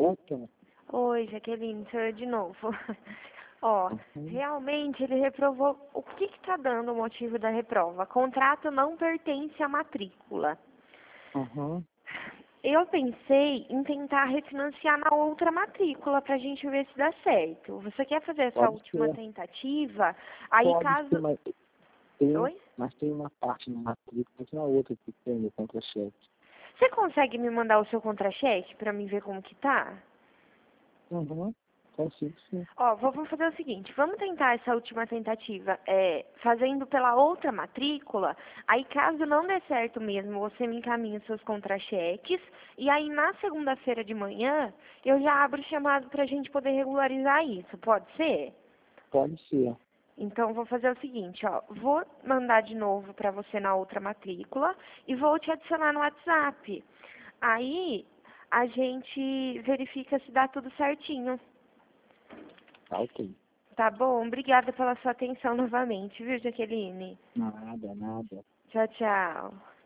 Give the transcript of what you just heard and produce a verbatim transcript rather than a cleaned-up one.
Opa. Oi, Jaqueline, sou eu de novo. Ó, Uhum. realmente ele reprovou. O que que tá dando o motivo da reprova? Contrato não pertence à matrícula. Uhum. Eu pensei em tentar refinanciar na outra matrícula pra gente ver se dá certo. Você quer fazer essa Pode última ser. tentativa? Aí Pode ser, caso... mas tem, Oi? mas tem uma parte na matrícula e na outra que tem o contra-cheque. Você consegue me mandar o seu contra-cheque pra mim ver como que tá? Uhum. Consigo sim. Ó, vou- vamos fazer o seguinte, vamos tentar essa última tentativa, é, fazendo pela outra matrícula, aí caso não dê certo mesmo, você me encaminha os seus contra-cheques, e aí na segunda-feira de manhã, eu já abro o chamado pra gente poder regularizar isso, pode ser? Pode ser. Então, vou fazer o seguinte, ó, vou mandar de novo pra você na outra matrícula, e vou te adicionar no WhatsApp. Aí, a gente verifica se dá tudo certinho. Tá ok. Tá bom? Obrigada pela sua atenção novamente, viu, Jaqueline? Nada, nada. Tchau, tchau.